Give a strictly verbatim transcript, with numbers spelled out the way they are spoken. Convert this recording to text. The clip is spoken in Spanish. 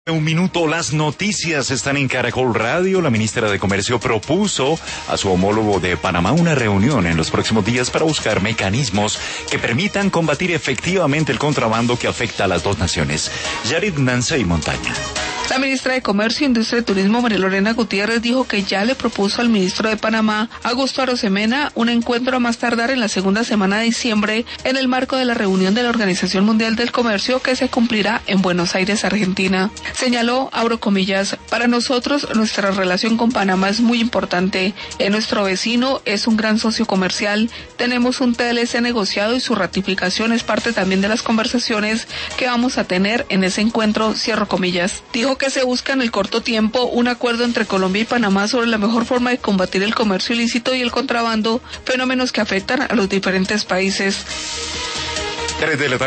Un minuto, las noticias están en Caracol Radio. La ministra de Comercio propuso a su homólogo de Panamá una reunión en los próximos días para buscar mecanismos que permitan combatir efectivamente el contrabando que afecta a las dos naciones. Yarid Nansey Montaña. La ministra de Comercio, Industria y Turismo, María Lorena Gutiérrez, dijo que ya le propuso al ministro de Panamá, Augusto Arosemena, un encuentro a más tardar en la segunda semana de diciembre en el marco de la reunión de la Organización Mundial del Comercio que se cumplirá en Buenos Aires, Argentina. Señaló, abro comillas, para nosotros nuestra relación con Panamá es muy importante. Es nuestro vecino, es un gran socio comercial, tenemos un T L C negociado y su ratificación es parte también de las conversaciones que vamos a tener en ese encuentro, cierro comillas. Dijo que se busca en el corto tiempo un acuerdo entre Colombia y Panamá sobre la mejor forma de combatir el comercio ilícito y el contrabando, fenómenos que afectan a los diferentes países. tres de la tarde.